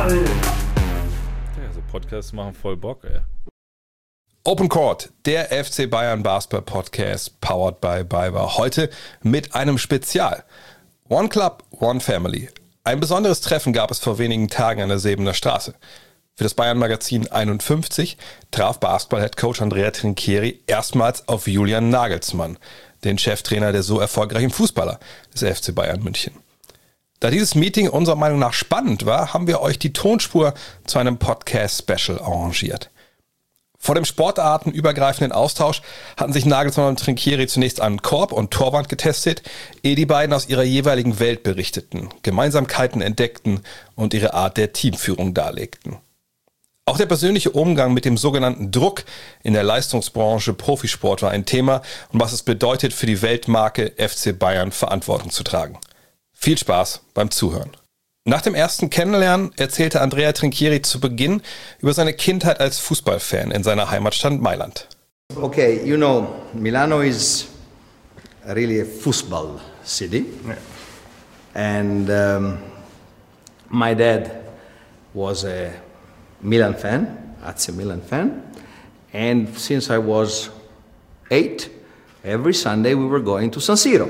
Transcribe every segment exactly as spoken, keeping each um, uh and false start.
Ball! Ja, so Podcasts machen voll Bock, ey. Open Court, der F C Bayern Basketball Podcast, powered by BayWa. Heute mit einem Spezial. One Club, One Family. Ein besonderes Treffen gab es vor wenigen Tagen an der Sebener Straße. Für das Bayern-Magazin einundfünfzig traf Basketball-Headcoach Andrea Trinchieri erstmals auf Julian Nagelsmann, den Cheftrainer der so erfolgreichen Fußballer des F C Bayern München. Da dieses Meeting unserer Meinung nach spannend war, haben wir euch die Tonspur zu einem Podcast-Special arrangiert. Vor dem sportartenübergreifenden Austausch hatten sich Nagelsmann und Trinchieri zunächst an Korb und Torwand getestet, ehe die beiden aus ihrer jeweiligen Welt berichteten, Gemeinsamkeiten entdeckten und ihre Art der Teamführung darlegten. Auch der persönliche Umgang mit dem sogenannten Druck in der Leistungsbranche Profisport war ein Thema und was es bedeutet, für die Weltmarke F C Bayern Verantwortung zu tragen. Viel Spaß beim Zuhören. Nach dem ersten Kennenlernen erzählte Andrea Trinchieri zu Beginn über seine Kindheit als Fußballfan in seiner Heimatstadt Mailand. Okay, you know, Milano is really a football city. Yeah. And um, my dad was a Milan fan, A C Milan fan. And since I was eight, every Sunday we were going to San Siro.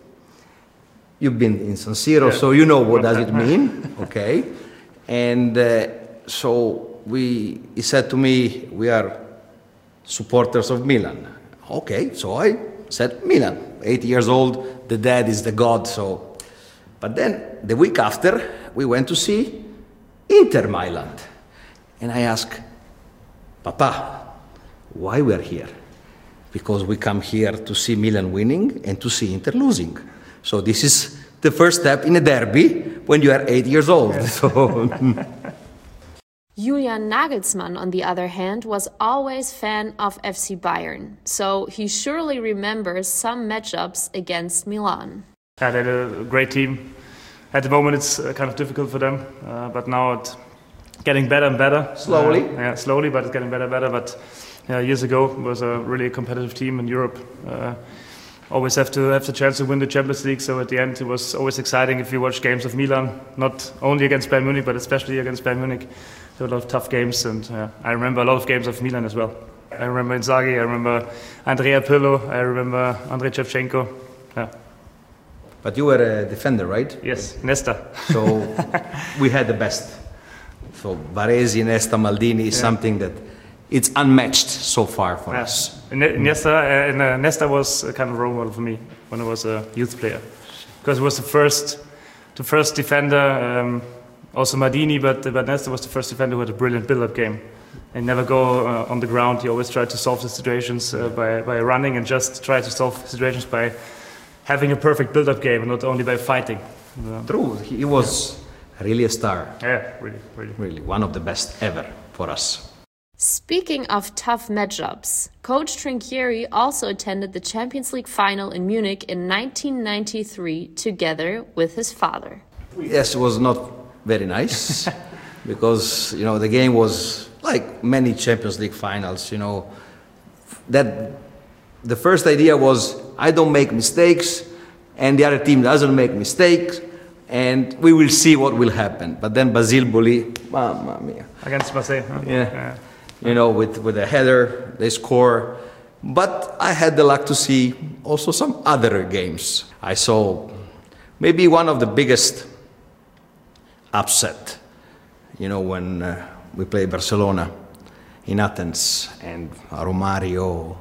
You've been in San Siro, yeah. So you know what does it mean, okay? And uh, so we, he said to me, we are supporters of Milan. Okay, so I said Milan. Eight years old, the dad is the god, so. But then the week after, we went to see Inter Milan. And I asked, Papa, why we are here? Because we come here to see Milan winning and to see Inter losing. So this is the first step in a derby when you are eight years old. Yeah. So. Julian Nagelsmann, on the other hand, was always fan of F C Bayern. So he surely remembers some matchups against Milan. Yeah, they had a great team. At the moment it's kind of difficult for them, uh, but now it's getting better and better. Slowly? Uh, yeah, slowly, but it's getting better and better. But yeah, years ago it was a really competitive team in Europe. Uh, always have to have the chance to win the Champions League, so at the end it was always exciting if you watch games of Milan, not only against Bayern Munich, but especially against Bayern Munich. There were a lot of tough games, and uh, I remember a lot of games of Milan as well. I remember Inzaghi, I remember Andrea Pirlo, I remember Andrei Shevchenko. Yeah. But you were a defender, right? Yes, Nesta. So we had the best. So Baresi, Nesta, Maldini is yeah. something that it's unmatched so far for yeah. us. Nesta, uh, and, uh, Nesta was a kind of role model for me when I was a youth player, because it was the first, the first defender. Um, also Maldini, but but Nesta was the first defender who had a brilliant build-up game, and never go uh, on the ground. He always tried to solve the situations uh, by by running, and just try to solve situations by having a perfect build-up game, and not only by fighting. Uh, True, he was yeah. really a star. Yeah, really, really, really one of the best ever for us. Speaking of tough matchups, Coach Trinchieri also attended the Champions League final in Munich in nineteen ninety-three together with his father. Yes, it was not very nice because, you know, the game was like many Champions League finals, you know, that the first idea was I don't make mistakes and the other team doesn't make mistakes and we will see what will happen. But then Basile Boli, mamma mia. Against Marseille, huh? Yeah. yeah. You know, with, with a header, they score. But I had the luck to see also some other games. I saw maybe one of the biggest upset, you know, when uh, we played Barcelona in Athens and Romario,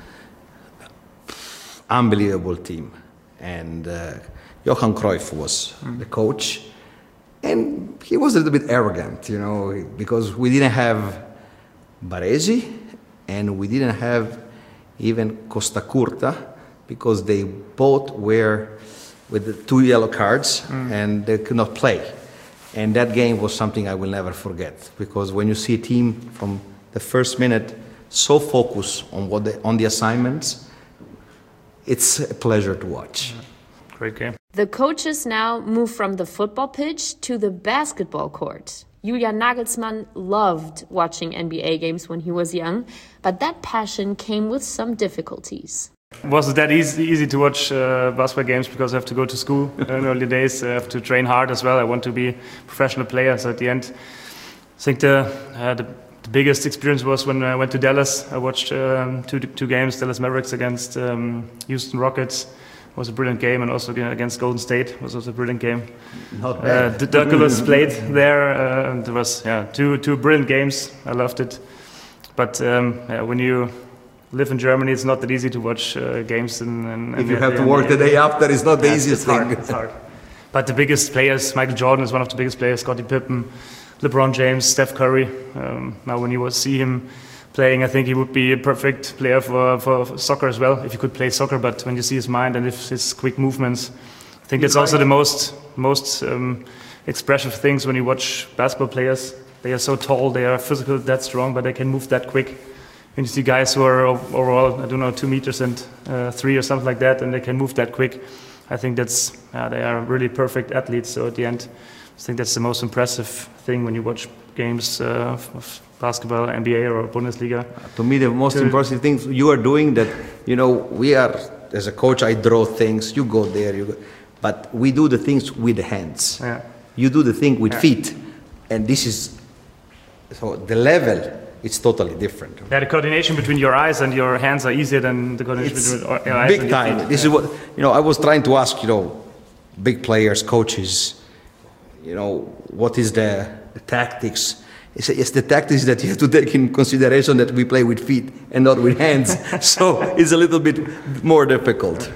unbelievable team. And uh, Johan Cruyff was mm. the coach. And he was a little bit arrogant, you know, because we didn't have Baresi, and we didn't have even Costa Curta, because they both were with the two yellow cards mm. and they could not play. And that game was something I will never forget, because when you see a team from the first minute so focused on what they, on the assignments, it's a pleasure to watch. Great game. The coaches now move from the football pitch to the basketball court. Julian Nagelsmann loved watching N B A games when he was young, but that passion came with some difficulties. It wasn't that easy, easy to watch uh, basketball games because I have to go to school in early days. I have to train hard as well. I want to be a professional player. So at the end, I think the, uh, the the biggest experience was when I went to Dallas. I watched um, two two games: Dallas Mavericks against um, Houston Rockets. It was a brilliant game, and also against Golden State was also a brilliant game. Not bad. Uh, Douglas played there, uh, and there was yeah two two brilliant games. I loved it. But um, yeah, when you live in Germany, it's not that easy to watch uh, games. In, in, if in you the, have the to work the day after, it's not the yeah, easiest it's thing. Hard, it's hard. But the biggest players, Michael Jordan is one of the biggest players, Scottie Pippen, LeBron James, Steph Curry. Um, now when you would see him playing, I think he would be a perfect player for, for soccer as well, if he could play soccer. But when you see his mind and if his quick movements, I think it's also the most most um, expressive things when you watch basketball players. They are so tall, they are physical, that strong, but they can move that quick. When you see guys who are overall, I don't know, two meters and uh, three or something like that, and they can move that quick, I think that's uh, they are really perfect athletes. So at the end, I think that's the most impressive thing when you watch games uh, of basketball, N B A or Bundesliga. To me, the most to impressive thing you are doing that, you know, we are, as a coach, I draw things, you go there, you go, but we do the things with the hands. Yeah. You do the thing with Yeah. feet. And this is, so the level, it's totally different. Yeah, the coordination between your eyes and your hands are easier than the coordination It's between your eyes big and your time. feet. This Yeah. is what, you know, I was trying to ask, you know, big players, coaches, you know, what is the, the tactics? It's, it's the tactics that you have to take in consideration that we play with feet and not with hands. So it's a little bit more difficult.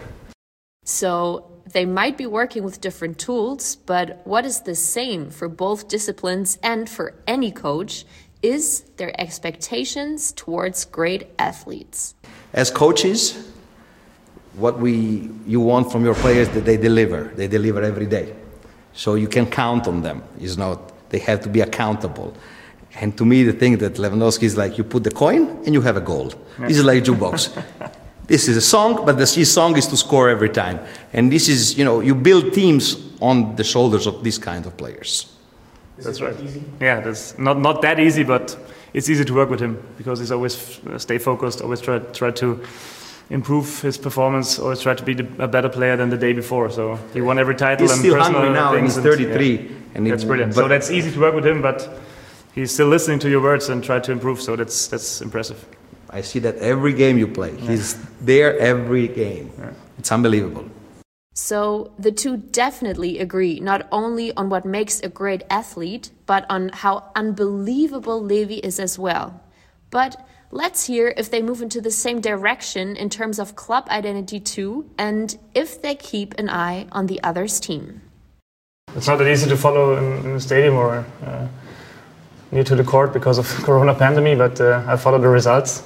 So they might be working with different tools, but what is the same for both disciplines and for any coach is their expectations towards great athletes. As coaches, what we you want from your players that they deliver. They deliver every day. So you can count on them. It's not, they have to be accountable. And to me, the thing that Lewandowski is like, you put the coin and you have a goal. Yeah. This is like jukebox. This is a song, but the his song is to score every time. And this is, you know, you build teams on the shoulders of these kind of players. Is that's right. Easy? Yeah, that's not not that easy, but it's easy to work with him because he's always uh, stay focused, always try try to improve his performance, always try to be the, a better player than the day before. So he won every title. He's and still personal hungry now, and he's thirty-three. And, yeah, and that's he, brilliant. So that's easy to work with him, but he's still listening to your words and try to improve. So that's that's impressive. I see that every game you play. Yeah. He's there every game. Yeah. It's unbelievable. So the two definitely agree not only on what makes a great athlete, but on how unbelievable Levi is as well. But let's hear if they move into the same direction in terms of club identity too, and if they keep an eye on the other's team. It's not that easy to follow in, in the stadium or uh, near to the court because of Corona pandemic, but uh, I follow the results.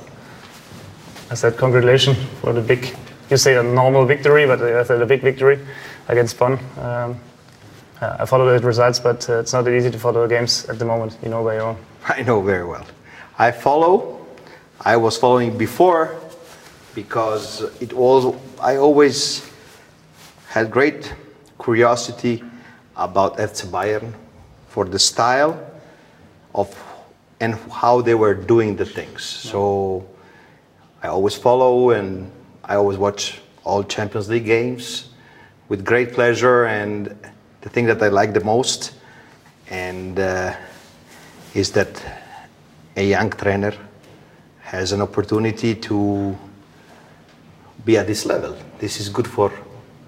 I said congratulations for the big, you say a normal victory, but I said a big victory against Bonn. Um, uh, I follow the results, but uh, it's not that easy to follow the games at the moment, you know, by your own. I know very well. I follow, I was following before because it was, I always had great curiosity about F C Bayern for the style of and how they were doing the things. So I always follow and I always watch all Champions League games with great pleasure, and the thing that I like the most and uh, is that a young trainer has an opportunity to be at this level. This is good for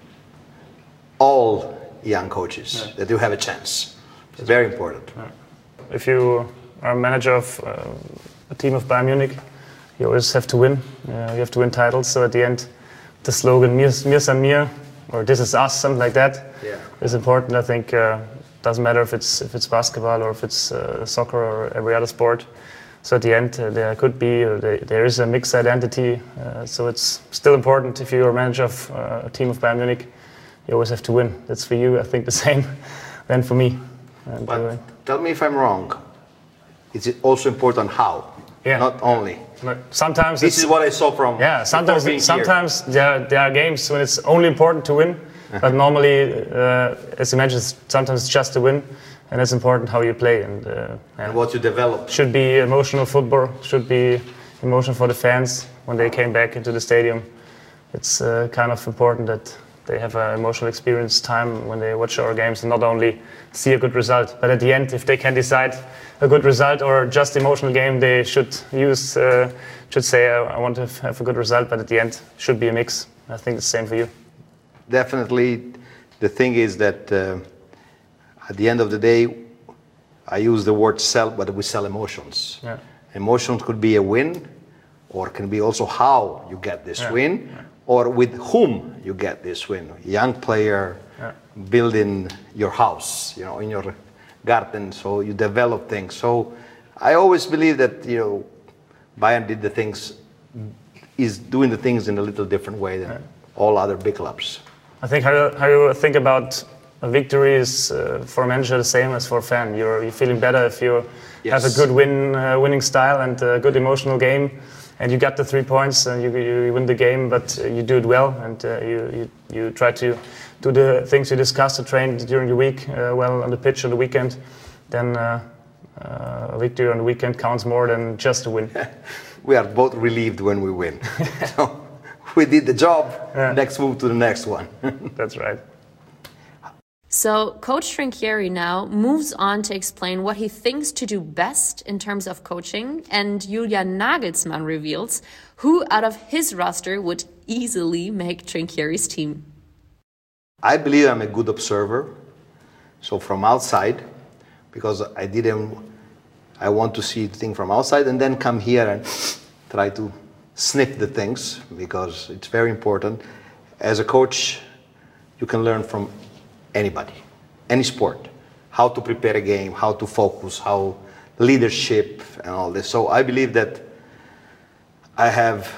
all young coaches, yeah. that you have a chance. It's very important. Yeah. If you are a manager of uh, a team of Bayern Munich, you always have to win. Uh, you have to win titles. So at the end, the slogan "Mir, mir san mir," or "This is us," something like that, yeah. is important. I think uh, doesn't matter if it's if it's basketball or if it's uh, soccer or every other sport. So at the end, uh, there could be uh, there, there is a mixed identity. Uh, so it's still important if you're a manager of uh, a team of Bayern Munich. You always have to win. That's for you, I think, the same than for me. And, but uh, tell me if I'm wrong. Is it also important how? Yeah. Not only. But sometimes this is what I saw from. Yeah. Sometimes sometimes there, there are games when it's only important to win, uh-huh. but normally, uh, as you mentioned, sometimes it's just to win, and it's important how you play and, uh, and what you develop. Should be emotional football. Should be emotional for the fans when they came back into the stadium. It's uh, kind of important that they have an emotional experience time when they watch our games and not only see a good result. But at the end, if they can decide a good result or just emotional game, they should use uh, should say uh, I want to have a good result. But at the end, it should be a mix. I think it's the same for you. Definitely, the thing is that uh, at the end of the day, I use the word sell, but we sell emotions. Yeah. Emotions could be a win, or can be also how you get this yeah. win, yeah. or with whom you get this win. Young player yeah. building your house, you know, in your garden, so you develop things. So I always believe that, you know, Bayern did the things, is doing the things in a little different way than yeah. all other big clubs. I think how you, how you think about a victory is uh, for a manager the same as for a fan. You're, you're feeling better if you yes. have a good win, uh, winning style and a good emotional game, and you got the three points and you, you win the game, but uh, you do it well and uh, you, you you try to do the things you discussed, to train during the week uh, well on the pitch on the weekend. Then uh, uh, a victory on the weekend counts more than just a win. We are both relieved when we win. So we did the job. Yeah. Next, move to the next one. That's right. So Coach Trinchieri now moves on to explain what he thinks to do best in terms of coaching, and Julian Nagelsmann reveals who out of his roster would easily make Trinchieri's team. I believe I'm a good observer, so from outside, because I didn't, I want to see the thing from outside and then come here and try to sniff the things, because it's very important. As a coach, you can learn from anybody, any sport, how to prepare a game, how to focus, how leadership and all this. So I believe that I have,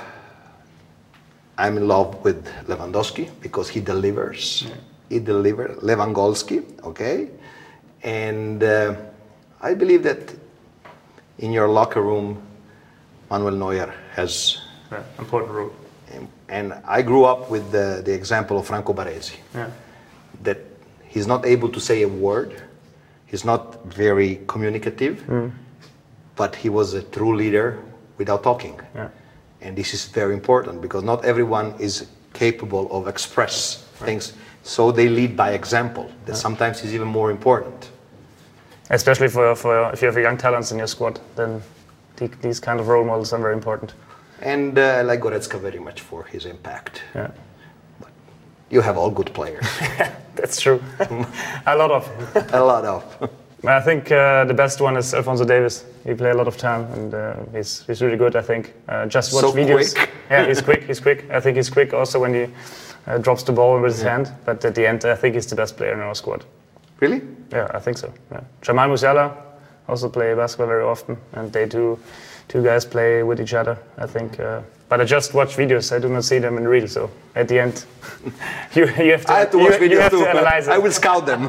I'm in love with Lewandowski because he delivers. Yeah. He delivers, Lewandowski, okay? And uh, I believe that in your locker room, Manuel Neuer has yeah, important role. And, and I grew up with the, the example of Franco Baresi. Yeah. That he's not able to say a word, he's not very communicative, mm. but he was a true leader without talking. Yeah. And this is very important because not everyone is capable of express right. things, so they lead by example. That yeah. sometimes is even more important. Especially for, for if you have young talents in your squad, then the, these kind of role models are very important. And uh, I like Goretzka very much for his impact. Yeah. But you have all good players. That's true. A lot of. A lot of. I think uh, the best one is Alphonso Davies. He plays a lot of time and uh, he's he's really good. I think. Uh, just watch so videos. Quick. Yeah, he's quick. He's quick. I think he's quick also when he uh, drops the ball with his yeah. hand. But at the end, I think he's the best player in our squad. Really? Yeah, I think so. Yeah. Jamal Musiala also play basketball very often, and they do. Two guys play with each other, I think. Uh, but I just watch videos. I do not see them in real. So at the end, you, you have to. I have to watch you, videos you have too. To analyze it. I will scout them.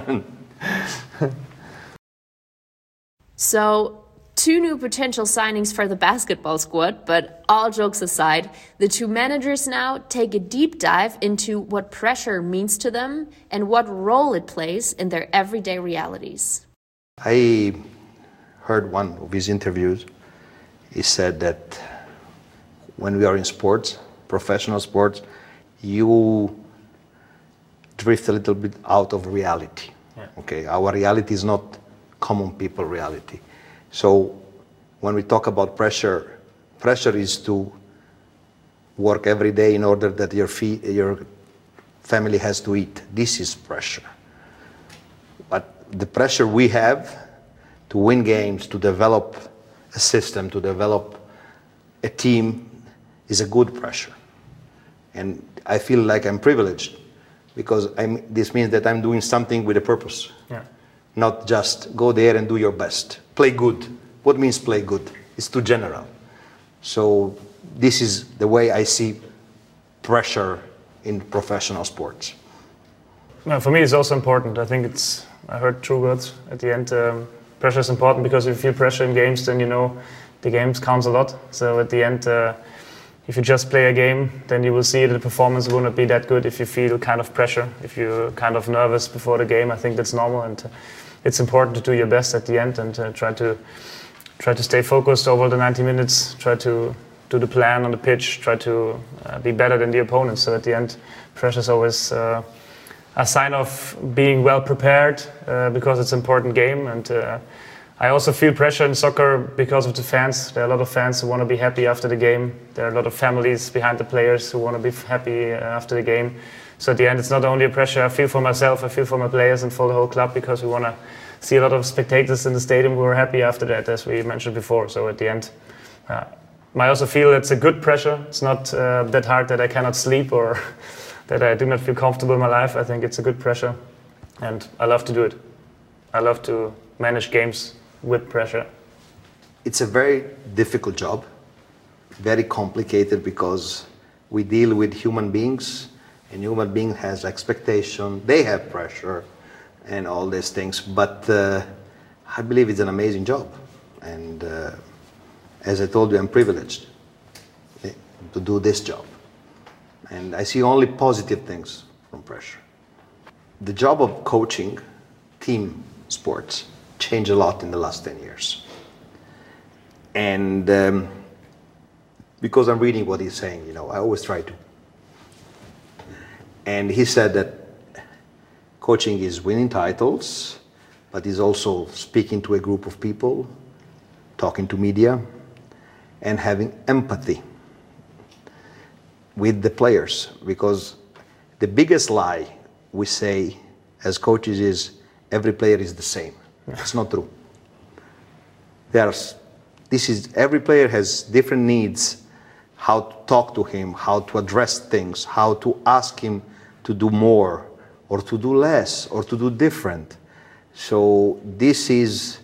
So, two new potential signings for the basketball squad. But all jokes aside, the two managers now take a deep dive into what pressure means to them and what role it plays in their everyday realities. I heard one of his interviews. He said that when we are in sports, professional sports, you drift a little bit out of reality. Yeah. Okay, our reality is not common people reality. So when we talk about pressure, pressure is to work every day in order that your fee, your family has to eat. This is pressure. But the pressure we have to win games, to develop a system, to develop a team is a good pressure. And I feel like I'm privileged because I'm, this means that I'm doing something with a purpose. Yeah. Not just go there and do your best. Play good. What means play good? It's too general. So this is the way I see pressure in professional sports. No, for me it's also important. I think it's, I heard true words at the end. Um, Pressure is important because if you feel pressure in games, then you know the games counts a lot. So at the end, uh, if you just play a game, then you will see that the performance will not be that good if you feel kind of pressure, if you're kind of nervous before the game. I think that's normal, and uh, it's important to do your best at the end and uh, try to try to stay focused over the ninety minutes. Try to do the plan on the pitch. Try to uh, be better than the opponent. So at the end, pressure is always uh, a sign of being well prepared uh, because it's an important game. And uh, I also feel pressure in soccer because of the fans. There are a lot of fans who want to be happy after the game. There are a lot of families behind the players who want to be happy uh, after the game. So at the end, it's not only a pressure I feel for myself, I feel for my players and for the whole club, because we want to see a lot of spectators in the stadium who are happy after that, as we mentioned before. So at the end, uh, I also feel it's a good pressure. It's not uh, that hard that I cannot sleep or that I do not feel comfortable in my life. I think it's a good pressure, and I love to do it. I love to manage games with pressure. It's a very difficult job, very complicated, because we deal with human beings, and human being has expectation, they have pressure and all these things, but uh, I believe it's an amazing job, and uh, as I told you, I'm privileged to do this job, and I see only positive things from pressure. The job of coaching team sports changed a lot in the last ten years, and um, because I'm reading what he's saying, you know, I always try to. And he said that coaching is winning titles, but is also speaking to a group of people, talking to media, and having empathy with the players. Because the biggest lie we say as coaches is every player is the same. It's not true. There's, this is, every player has different needs, how to talk to him, how to address things, how to ask him to do more or to do less or to do different. So this is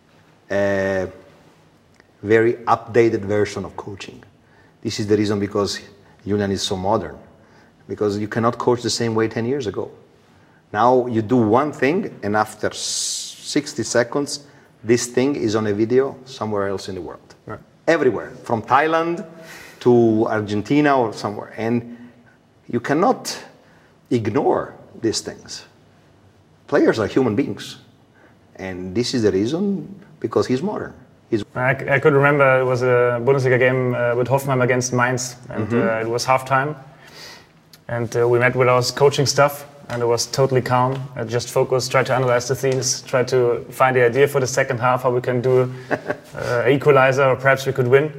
a very updated version of coaching. This is the reason because Julian is so modern, because you cannot coach the same way ten years ago. Now you do one thing, and after sixty seconds, this thing is on a video somewhere else in the world. Right. Everywhere, from Thailand to Argentina or somewhere. And you cannot ignore these things. Players are human beings. And this is the reason, because he's modern. He's I, I could remember it was a Bundesliga game uh, with Hoffenheim against Mainz, and mm-hmm. uh, it was halftime. And uh, we met with our coaching staff, and it was totally calm. I just focused, tried to analyze the themes, tried to find the idea for the second half, how we can do uh, equalizer, or perhaps we could win.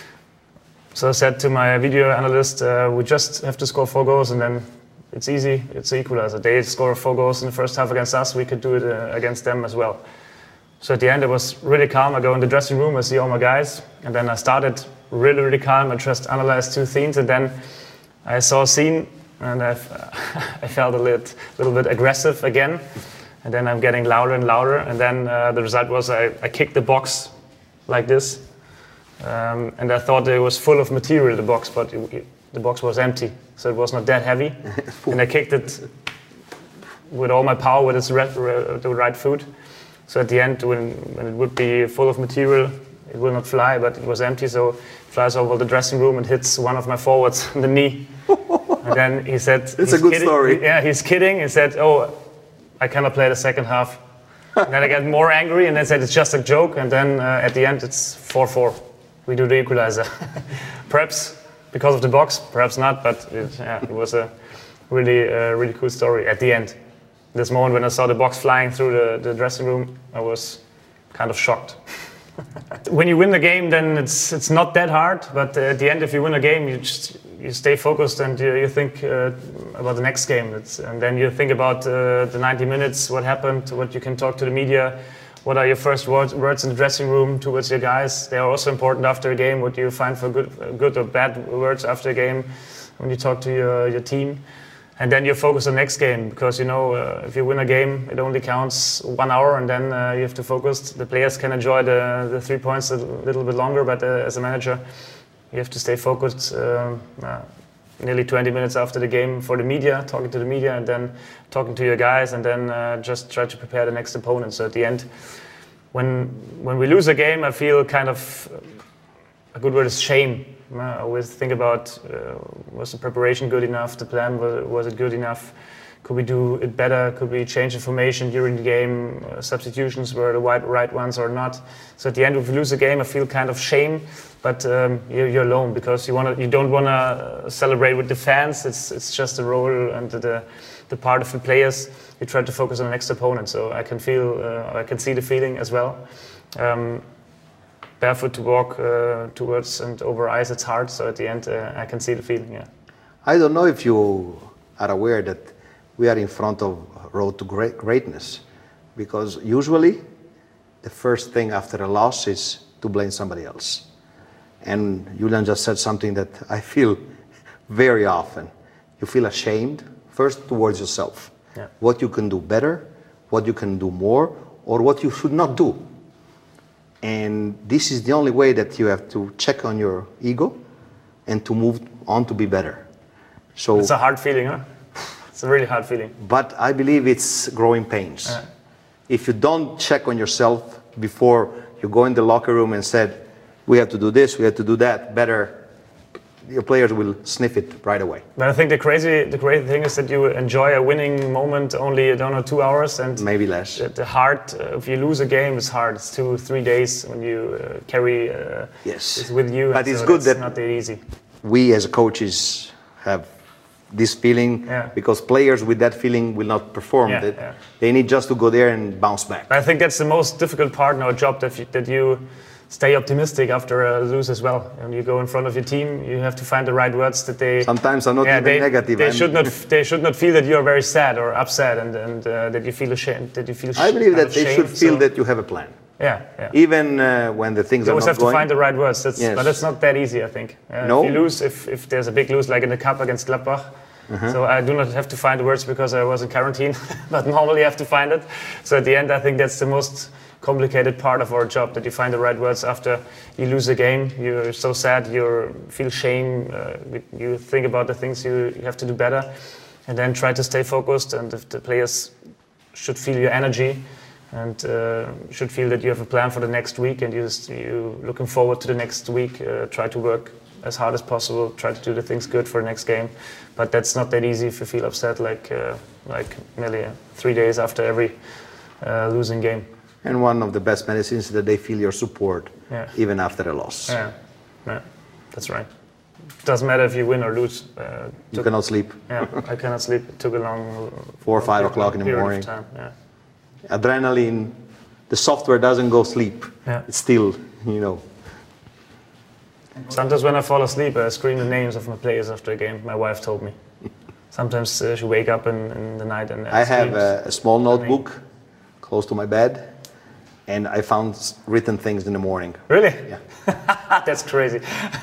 So I said to my video analyst, uh, we just have to score four goals, and then it's easy, it's an equalizer. They score four goals in the first half against us, we could do it uh, against them as well. So at the end it was really calm. I go in the dressing room, I see all my guys, and then I started really, really calm. I just analyzed two scenes, and then I saw a scene, and I, I felt a little, little bit aggressive again. And then I'm getting louder and louder, and then uh, the result was I, I kicked the box like this. Um, and I thought it was full of material, the box, but it, it, the box was empty, so it was not that heavy. And I kicked it with all my power, with its red, the right foot. So at the end, when, when it would be full of material, it will not fly, but it was empty, so it flies over the dressing room and hits one of my forwards in the knee. And then he said... It's a good kidding. story. Yeah, he's kidding. He said, oh, I cannot play the second half. And then I get more angry, and then said it's just a joke, and then uh, at the end it's four four. We do the equalizer. Perhaps because of the box, perhaps not, but it, yeah, it was a really, uh, really cool story at the end. This moment when I saw the box flying through the, the dressing room, I was kind of shocked. When you win the game, then it's it's not that hard, but at the end, if you win a game, you just you stay focused and you, you think uh, about the next game. It's, and then you think about uh, the ninety minutes, what happened, what you can talk to the media. What are your first words, words in the dressing room towards your guys? They are also important after a game. What do you find for good, good or bad words after a game when you talk to your, your team? And then you focus on the next game, because you know uh, if you win a game, it only counts one hour, and then uh, you have to focus. The players can enjoy the, the three points a little bit longer, but uh, as a manager, you have to stay focused uh, uh, nearly twenty minutes after the game for the media, talking to the media, and then talking to your guys, and then uh, just try to prepare the next opponent. So at the end, when when we lose a game, I feel kind of, a good word is shame. I always think about, uh, was the preparation good enough? The plan, was, was it good enough? could we do it better? Could we change information during the game? Uh, substitutions were the right, right ones or not? So at the end, if we lose the game, I feel kind of shame, but um, you're, you're alone because you want you don't want to celebrate with the fans. It's it's just the role and the the part of the players. You try to focus on the next opponent. So I can feel, uh, I can see the feeling as well. Um, barefoot to walk uh, towards and over ice, it's hard. So at the end, uh, I can see the feeling. Yeah. I don't know if you are aware that we are in front of road to great greatness, because usually the first thing after a loss is to blame somebody else. And Julian just said something that I feel very often. You feel ashamed first towards yourself. Yeah. What you can do better, what you can do more, or what you should not do. And this is the only way that you have to check on your ego and to move on to be better. So it's a hard feeling, huh? It's a really hard feeling. But I believe it's growing pains. Yeah. If you don't check on yourself before you go in the locker room and said, we have to do this, we have to do that better, your players will sniff it right away. But I think the crazy, the crazy thing is that you enjoy a winning moment only, I don't know, two hours, and maybe less. The, the hard, uh, if you lose a game, it's hard. It's two, three days when you uh, carry. Uh, yes. It's with you. But it's so good that not that easy. We as coaches have this feeling, yeah. because players with that feeling will not perform. Yeah, they, yeah. they need just to go there and bounce back. I think that's the most difficult part in our job, that you, that you stay optimistic after a lose as well. When you go in front of your team, you have to find the right words that they. Sometimes are not yeah, even they, negative. They should not. They should not feel that you are very sad or upset, and, and uh, that you feel ashamed. That you feel. I believe that they shame, should feel so. that you have a plan. Yeah, yeah. Even uh, when the things you are not going. You always have to find the right words. That's, yes. But that's not that easy, I think. Uh, no. If you lose, if, if there's a big lose like in the cup against Gladbach, uh-huh. so I do not have to find the words because I was in quarantine, but normally I have to find it. So at the end, I think that's the most complicated part of our job, that you find the right words after you lose a game. You're so sad, you feel shame, uh, you think about the things you, you have to do better, and then try to stay focused. And if the players should feel your energy and uh, should feel that you have a plan for the next week, and you you looking forward to the next week, uh, try to work as hard as possible, try to do the things good for the next game. But that's not that easy if you feel upset like uh, like nearly uh, three days after every uh, losing game. And one of the best medicines is that they feel your support, yeah. even after a loss. Yeah, yeah, that's right. It doesn't matter if you win or lose. Uh, you cannot sleep. Yeah, I cannot sleep. It took a long... Four or five o'clock in the morning. Time, yeah. Adrenaline, the software doesn't go sleep. Yeah. It's still, you know. Sometimes when I fall asleep, I scream the names of my players after a game. My wife told me. Sometimes uh, she wake up in, in the night and... I have a, a small notebook close to my bed. And I found written things in the morning. Really? Yeah. That's crazy.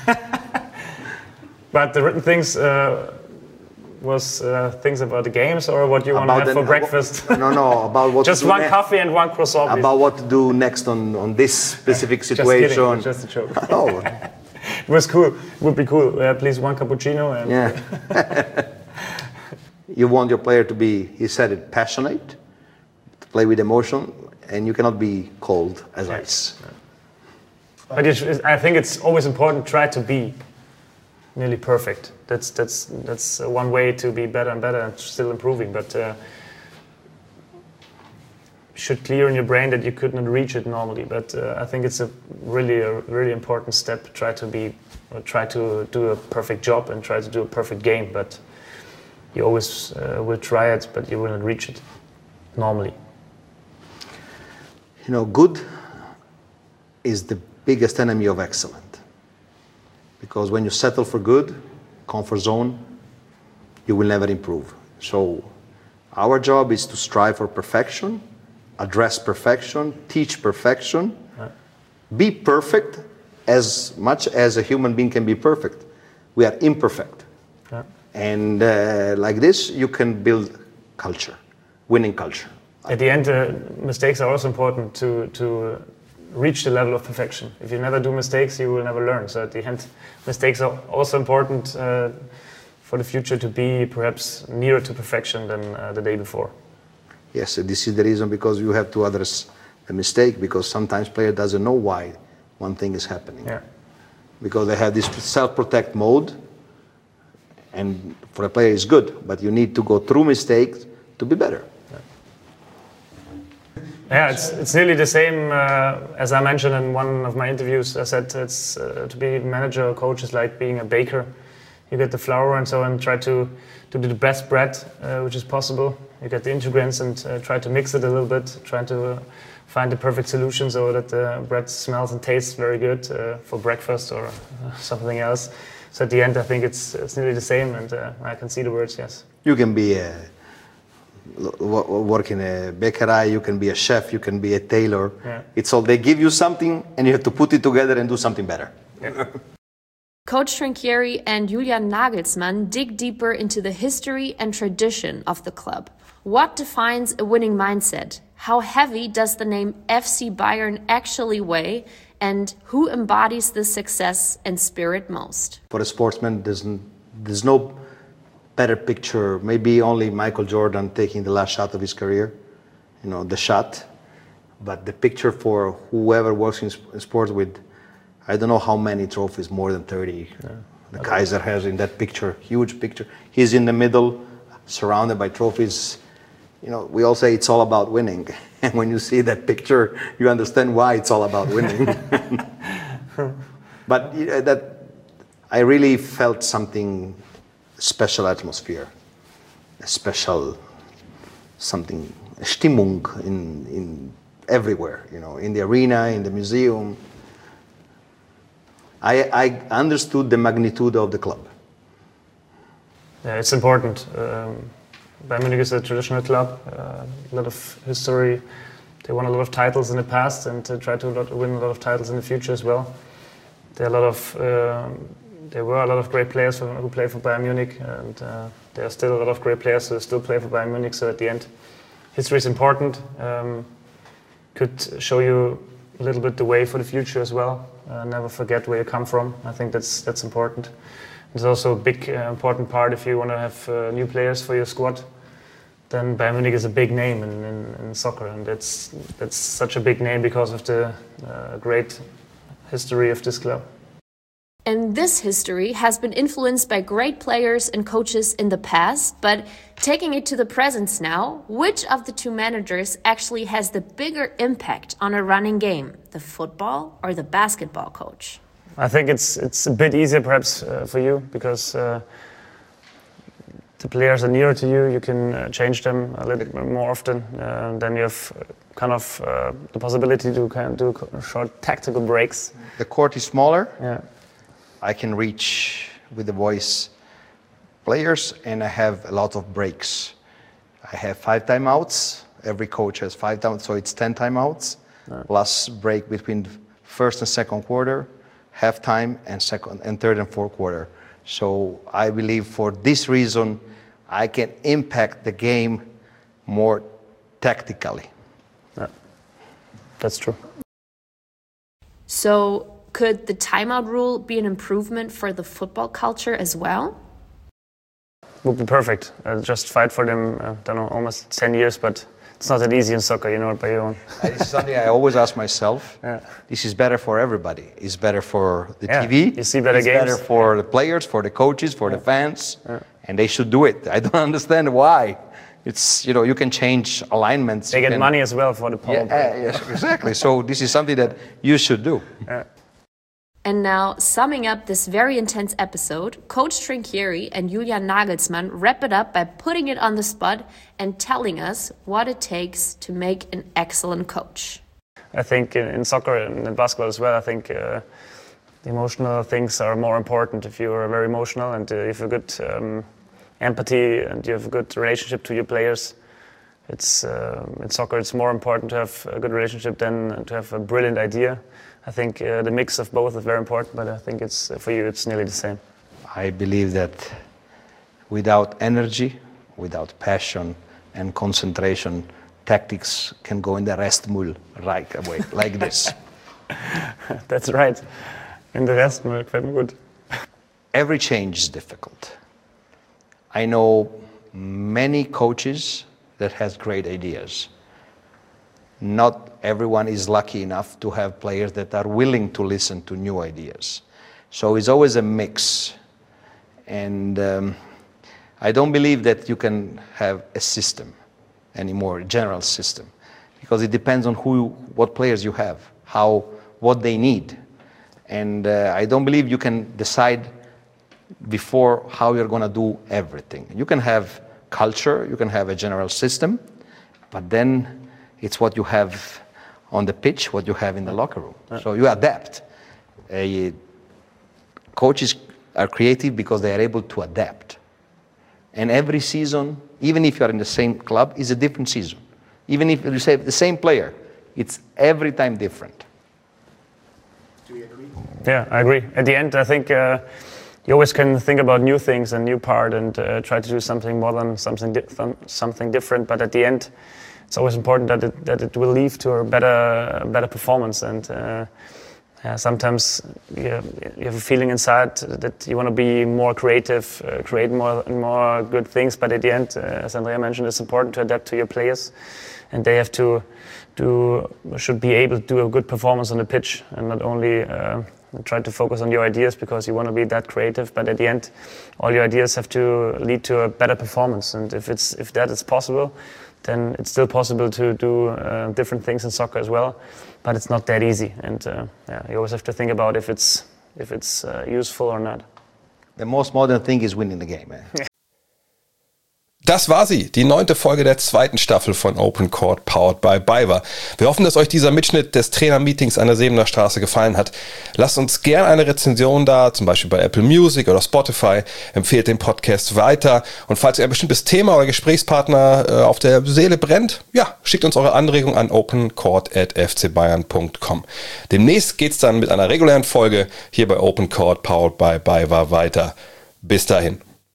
But the written things uh, was uh, things about the games, or what you want to have for breakfast? No, no, about what just to do one next. coffee and one croissant. Please. About what to do next on, on this specific situation. Just kidding, just a joke. Oh. It was cool. It would be cool. Uh, please, one cappuccino. And yeah. You want your player to be, he said it, passionate, to play with emotion. And you cannot be cold as ice. But it, I think it's always important to try to be nearly perfect. That's that's that's one way to be better and better and still improving. But uh, you should clear in your brain that you could not reach it normally. But uh, I think it's a really a really important step. Try to be, or try to do a perfect job and try to do a perfect game. But you always uh, will try it, but you will not reach it normally. You know, good is the biggest enemy of excellent. Because when you settle for good, comfort zone, you will never improve. So our job is to strive for perfection, address perfection, teach perfection, right. Be perfect as much as a human being can be perfect. We are imperfect. Yeah. And uh, like this, you can build culture, winning culture. At the end, uh, mistakes are also important to to reach the level of perfection. If you never do mistakes, you will never learn. So at the end, mistakes are also important uh, for the future to be perhaps nearer to perfection than uh, the day before. Yes, this is the reason, because you have to address a mistake, because sometimes player doesn't know why one thing is happening. Yeah. Because they have this self-protect mode, and for a player it's good, but you need to go through mistakes to be better. Yeah, it's it's nearly the same uh, as I mentioned in one of my interviews. I said it's uh, to be manager or coach is like being a baker. You get the flour and so and try to, to do the best bread uh, which is possible. You get the ingredients and uh, try to mix it a little bit, trying to uh, find the perfect solution so that the bread smells and tastes very good uh, for breakfast or uh, something else. So at the end, I think it's it's nearly the same, and uh, I can see the words. Yes. You can be a work in a bakery, you can be a chef, you can be a tailor. Yeah. It's all, they give you something and you have to put it together and do something better. Yeah. Coach Trinchieri and Julian Nagelsmann dig deeper into the history and tradition of the club. What defines a winning mindset? How heavy does the name F C Bayern actually weigh? And who embodies this success and spirit most? For a sportsman, there's, there's no better picture, maybe only Michael Jordan taking the last shot of his career, you know, the shot. But the picture for whoever works in sports with, I don't know how many trophies, more than thirty. Yeah. The Kaiser has in that picture, huge picture. He's in the middle, surrounded by trophies. You know, we all say it's all about winning. And when you see that picture, you understand why it's all about winning. But you know, that I really felt something, special atmosphere, a special something, Stimmung in, in everywhere, you know, in the arena, in the museum. I, I understood the magnitude of the club. Yeah, it's important. Um, Bayern Munich is a traditional club, uh, a lot of history. They won a lot of titles in the past and uh, try to win a lot of titles in the future as well. There are a lot of, uh, there were a lot of great players who play for Bayern Munich, and uh, there are still a lot of great players who still play for Bayern Munich. So at the end, history is important. Um, could show you a little bit the way for the future as well. Uh, never forget where you come from. I think that's that's important. It's also a big uh, important part if you want to have uh, new players for your squad. Then Bayern Munich is a big name in, in, in soccer, and that's that's such a big name because of the uh, great history of this club. And this history has been influenced by great players and coaches in the past, but taking it to the present now, which of the two managers actually has the bigger impact on a running game, the football or the basketball coach? I think it's it's a bit easier perhaps uh, for you because uh, the players are nearer to you. You can uh, change them a little bit more often. Uh, then you have kind of uh, the possibility to kind of do short tactical breaks. The court is smaller. Yeah. I can reach with the voice players, and I have a lot of breaks. I have five timeouts. Every coach has five timeouts, so it's ten timeouts, right. Plus break between first and second quarter, halftime, and second and third and fourth quarter. So I believe for this reason, I can impact the game more tactically. Yeah. That's true. So could the timeout rule be an improvement for the football culture as well? Would be perfect. Uh, just fight for them, I don't know, almost ten years, but it's not that easy in soccer, you know it by your own. This is something I always ask myself. Yeah. This is better for everybody. It's better for the yeah. T V. You see better it's games. It's better for yeah. the players, for the coaches, for yeah. the fans, yeah. and they should do it. I don't understand why. It's, you know, you can change alignments. They get can, money as well for the power yeah, play. Uh, yes, exactly. So this is something that you should do. Yeah. And now, summing up this very intense episode, Coach Trinchieri and Julian Nagelsmann wrap it up by putting it on the spot and telling us what it takes to make an excellent coach. I think in, in soccer and in basketball as well, I think uh, the emotional things are more important. If you are very emotional and uh, you have a good um, empathy and you have a good relationship to your players, it's uh, in soccer it's more important to have a good relationship than to have a brilliant idea. I think uh, the mix of both is very important, but I think it's uh, for you it's nearly the same. I believe that without energy, without passion and concentration, tactics can go in the Restmüll right away, like this. That's right. In the Restmüll, very good. Every change is difficult. I know many coaches that has great ideas. Not everyone is lucky enough to have players that are willing to listen to new ideas. So it's always a mix. And um, I don't believe that you can have a system. anymore general system, because it depends on who, what players you have, how, what they need. And uh, I don't believe you can decide before how you're going to do everything. You can have culture, you can have a general system, but then it's what you have on the pitch, what you have in the locker room. So you adapt. Uh, coaches are creative because they are able to adapt. And every season, even if you are in the same club, is a different season. Even if you say the same player, it's every time different. Do you agree? Yeah, I agree. At the end, I think uh, you always can think about new things and new part and uh, try to do something modern, something di- th- something different. But at the end, it's always important that it, that it will lead to a better, better performance. And uh, yeah, sometimes you, you have a feeling inside that you want to be more creative, uh, create more and more good things. But at the end, uh, as Andrea mentioned, it's important to adapt to your players, and they have to do should be able to do a good performance on the pitch, and not only uh, try to focus on your ideas because you want to be that creative. But at the end, all your ideas have to lead to a better performance. And if it's if that is possible, then it's still possible to do uh, different things in soccer as well, but it's not that easy. And uh, yeah, you always have to think about if it's if it's uh, useful or not. The most modern thing is winning the game. Eh? Das war sie, die neunte Folge der zweiten Staffel von Open Court, powered by BayWa. Wir hoffen, dass euch dieser Mitschnitt des Trainermeetings an der Sebener Straße gefallen hat. Lasst uns gerne eine Rezension da, zum Beispiel bei Apple Music oder Spotify. Empfehlt den Podcast weiter. Und falls ihr ein bestimmtes Thema oder Gesprächspartner äh, auf der Seele brennt, ja, schickt uns eure Anregung an opencourt at f c bayern punkt com. Demnächst geht's dann mit einer regulären Folge hier bei Open Court, powered by BayWa weiter. Bis dahin.